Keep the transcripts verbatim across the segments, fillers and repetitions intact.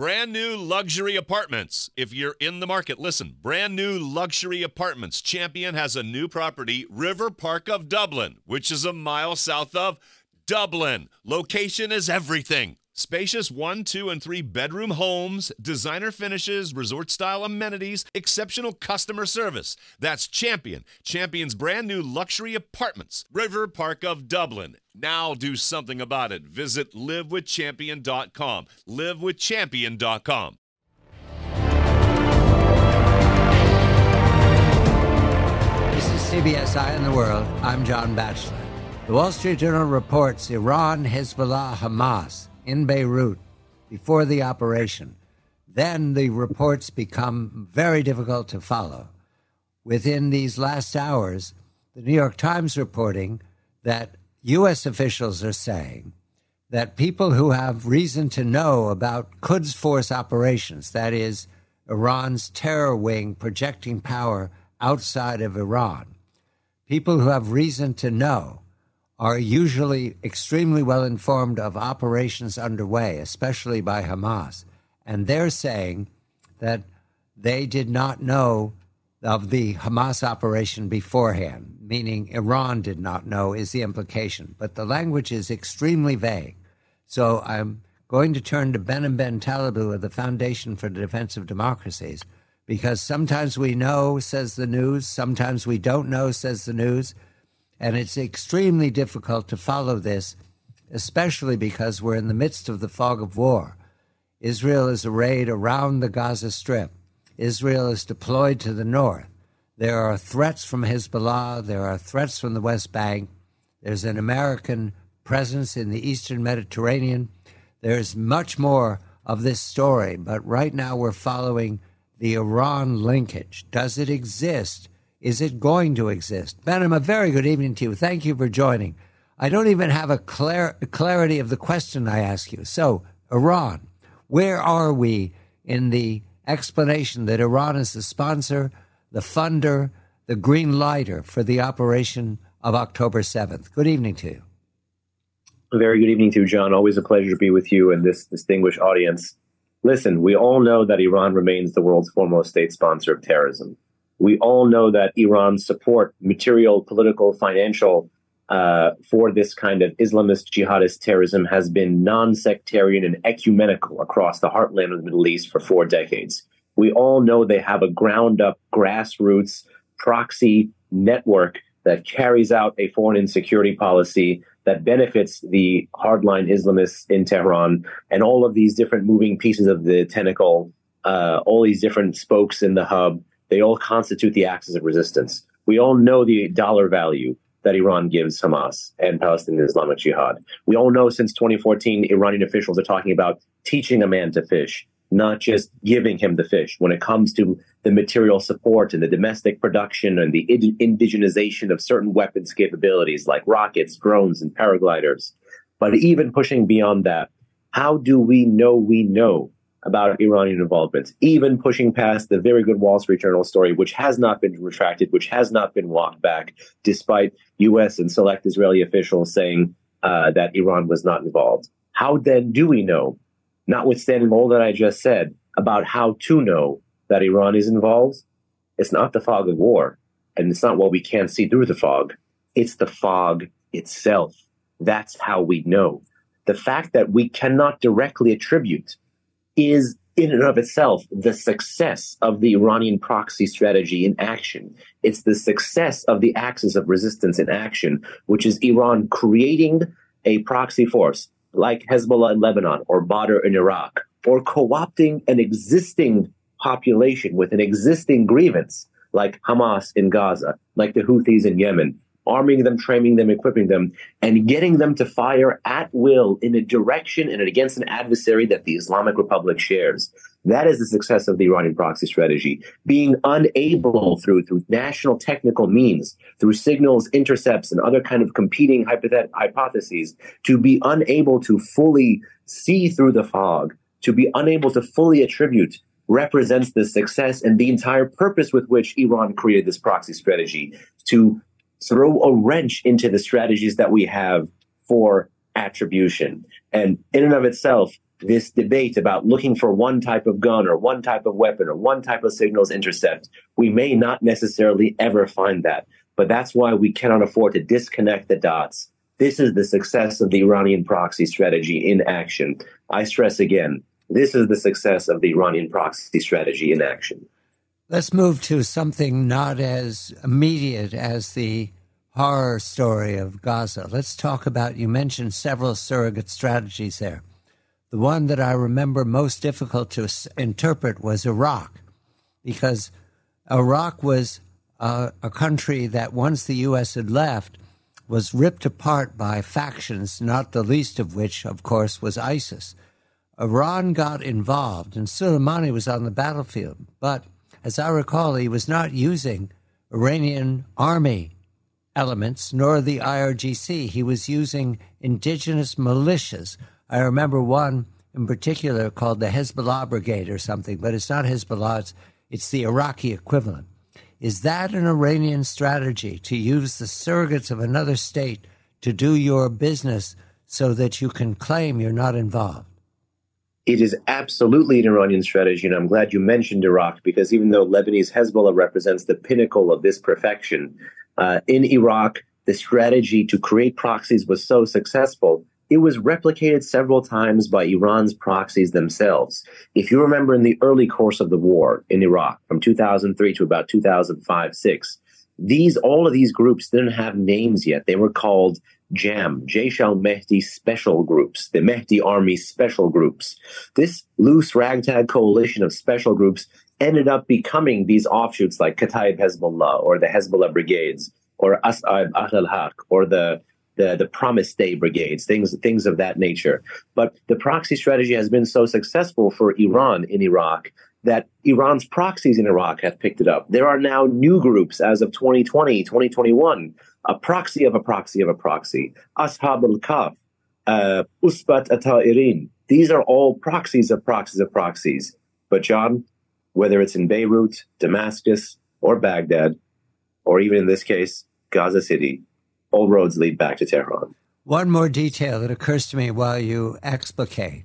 Brand new luxury apartments. If you're in the market, listen. Brand new luxury apartments. Champion has a new property, River Park of Dublin, which is a mile south of Dublin. Location is everything. Spacious one, two, and three bedroom homes, designer finishes, resort-style amenities, exceptional customer service. That's Champion. Champion's brand new luxury apartments. River Park of Dublin. Now do something about it. Visit live with champion dot com. live with champion dot com. This is C B S Eye on the World. I'm John Batchelor. The Wall Street Journal reports Iran, Hezbollah, Hamas in Beirut before the operation. Then the reports become very difficult to follow. Within these last hours, the New York Times reporting that U S officials are saying that people who have reason to know about Quds Force operations, that is, Iran's terror wing projecting power outside of Iran, people who have reason to know are usually extremely well informed of operations underway, especially by Hamas. And they're saying that they did not know of the Hamas operation beforehand, meaning Iran did not know is the implication. But the language is extremely vague. So I'm going to turn to Behnam Ben Talebou of the Foundation for the Defense of Democracies, because sometimes we know, says the news, sometimes we don't know, says the news. And it's extremely difficult to follow this, especially because we're in the midst of the fog of war. Israel is arrayed around the Gaza Strip. Israel is deployed to the north. There are threats from Hezbollah. There are threats from the West Bank. There's an American presence in the Eastern Mediterranean. There's much more of this story, but right now we're following the Iran linkage. Does it exist? Is it going to exist? Behnam, a very good evening to you. Thank you for joining. I don't even have a clar- clarity of the question I ask you. So, Iran, where are we in the explanation that Iran is the sponsor, the funder, the green lighter for the operation of October seventh? Good evening to you. A very good evening to you, John. Always a pleasure to be with you and this distinguished audience. Listen, we all know that Iran remains the world's foremost state sponsor of terrorism. We all know that Iran's support, material, political, financial, uh, for this kind of Islamist jihadist terrorism has been non-sectarian and ecumenical across the heartland of the Middle East for four decades. We all know they have a ground-up, grassroots, proxy network that carries out a foreign insecurity policy that benefits the hardline Islamists in Tehran, and all of these different moving pieces of the tentacle, uh, all these different spokes in the hub. They all constitute the axis of resistance. We all know the dollar value that Iran gives Hamas and Palestinian Islamic Jihad. We all know since twenty fourteen, Iranian officials are talking about teaching a man to fish, not just giving him the fish. When it comes to the material support and the domestic production and the indigenization of certain weapons capabilities like rockets, drones, and paragliders. But even pushing beyond that, how do we know we know about Iranian involvement, even pushing past the very good Wall Street Journal story, which has not been retracted, which has not been walked back, despite U S and select Israeli officials saying uh, that Iran was not involved? How then do we know, notwithstanding all that I just said, about how to know that Iran is involved? It's not the fog of war, and it's not what we can't see through the fog. It's the fog itself. That's how we know. The fact that we cannot directly attribute is in and of itself the success of the Iranian proxy strategy in action. It's the success of the axis of resistance in action, which is Iran creating a proxy force like Hezbollah in Lebanon or Badr in Iraq, or co-opting an existing population with an existing grievance like Hamas in Gaza, like the Houthis in Yemen, arming them, training them, equipping them, and getting them to fire at will in a direction and against an adversary that the Islamic Republic shares. That is the success of the Iranian proxy strategy. Being unable through, through national technical means, through signals, intercepts, and other kind of competing hypothet- hypotheses, to be unable to fully see through the fog, to be unable to fully attribute, represents the success and the entire purpose with which Iran created this proxy strategy, to throw a wrench into the strategies that we have for attribution. And in and of itself, this debate about looking for one type of gun or one type of weapon or one type of signals intercept. We may not necessarily ever find that, but that's why we cannot afford to disconnect the dots. This is the success of the Iranian proxy strategy in action. I stress again, this is the success of the Iranian proxy strategy in action. Let's move to something not as immediate as the horror story of Gaza. Let's talk about, you mentioned several surrogate strategies there. The one that I remember most difficult to s- interpret was Iraq, because Iraq was uh, a country that once the U S had left was ripped apart by factions, not the least of which, of course, was ISIS. Iran got involved, and Soleimani was on the battlefield. But as I recall, he was not using Iranian army elements, nor the I R G C. He was using indigenous militias. I remember one in particular called the Hezbollah Brigade or something, but it's not Hezbollah, it's, it's the Iraqi equivalent. Is that an Iranian strategy, to use the surrogates of another state to do your business so that you can claim you're not involved? It is absolutely an Iranian strategy, and I'm glad you mentioned Iraq, because even though Lebanese Hezbollah represents the pinnacle of this perfection, uh, in Iraq, the strategy to create proxies was so successful, it was replicated several times by Iran's proxies themselves. If you remember, in the early course of the war in Iraq, from two thousand three to about two thousand five, six, these all of these groups didn't have names yet. They were called JAM, Jaish al-Mehdi Special Groups, the Mehdi Army Special Groups. This loose ragtag coalition of special groups ended up becoming these offshoots like Kataib Hezbollah or the Hezbollah Brigades or As'ad al-Haq or the The, the Promised Day brigades, things things of that nature. But the proxy strategy has been so successful for Iran in Iraq that Iran's proxies in Iraq have picked it up. There are now new groups as of twenty twenty, twenty twenty-one, a proxy of a proxy of a proxy. Ashab al-Kaf, uh, Usbat at-Ta'irin. These are all proxies of proxies of proxies. But John, whether it's in Beirut, Damascus, or Baghdad, or even in this case, Gaza City, all roads lead back to Tehran. One more detail that occurs to me while you explicate.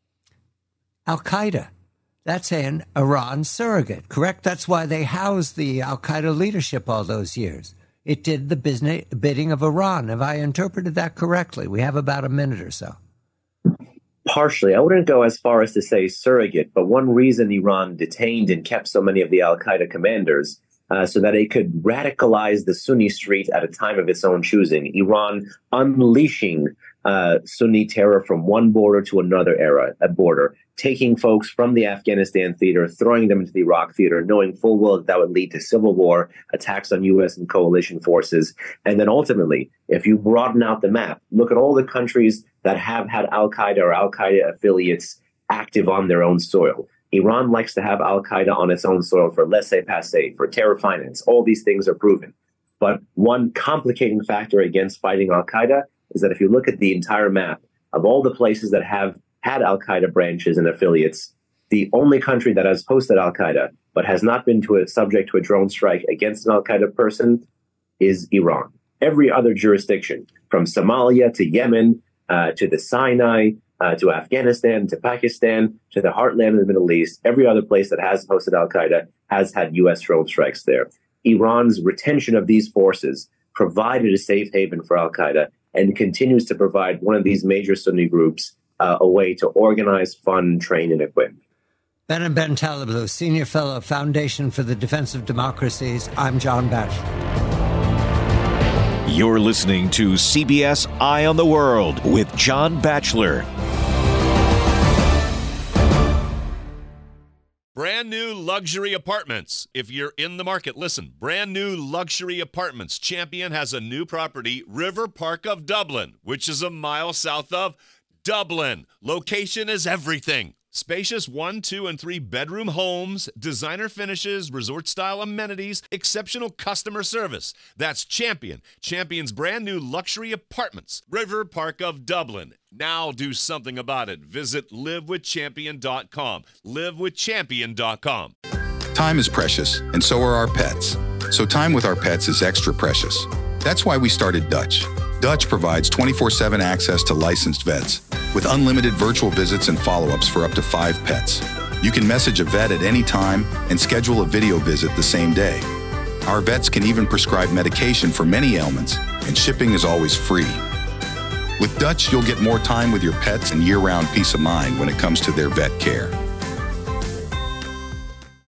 Al-Qaeda, that's an Iran surrogate, correct? That's why they housed the Al-Qaeda leadership all those years. It did the business bidding of Iran. Have I interpreted that correctly? We have about a minute or so. Partially. I wouldn't go as far as to say surrogate, but one reason Iran detained and kept so many of the Al-Qaeda commanders Uh, so that it could radicalize the Sunni street at a time of its own choosing. Iran unleashing uh, Sunni terror from one border to another era, a border, taking folks from the Afghanistan theater, throwing them into the Iraq theater, knowing full well that that would lead to civil war, attacks on U S and coalition forces. And then ultimately, if you broaden out the map, look at all the countries that have had Al-Qaeda or Al-Qaeda affiliates active on their own soil. Iran likes to have Al-Qaeda on its own soil for laissez-passer, for terror finance. All these things are proven. But one complicating factor against fighting Al-Qaeda is that if you look at the entire map of all the places that have had Al-Qaeda branches and affiliates, the only country that has hosted Al-Qaeda but has not been to a, subject to a drone strike against an Al-Qaeda person is Iran. Every other jurisdiction, from Somalia to Yemen uh, to the Sinai, Uh, to Afghanistan, to Pakistan, to the heartland of the Middle East, every other place that has hosted Al-Qaeda has had U S drone strikes there. Iran's retention of these forces provided a safe haven for Al-Qaeda and continues to provide one of these major Sunni groups uh, a way to organize, fund, train, and equip. Behnam Ben Taleblu, Senior Fellow, Foundation for the Defense of Democracies. I'm John Batchelor. You're listening to C B S Eye on the World with John Batchelor. Brand new luxury apartments. If you're in the market, listen, brand new luxury apartments. Champion has a new property, River Park of Dublin, which is a mile south of Dublin. Location is everything. Spacious one, two, and three bedroom homes, designer finishes, resort-style amenities, exceptional customer service. That's Champion. Champion's brand new luxury apartments, River Park of Dublin. Now do something about it. Visit live with champion dot com. live with champion dot com. Time is precious, and so are our pets. So time with our pets is extra precious. That's why we started Dutch. Dutch provides twenty-four seven access to licensed vets with unlimited virtual visits and follow-ups for up to five pets. You can message a vet at any time and schedule a video visit the same day. Our vets can even prescribe medication for many ailments, and shipping is always free. With Dutch, you'll get more time with your pets and year-round peace of mind when it comes to their vet care.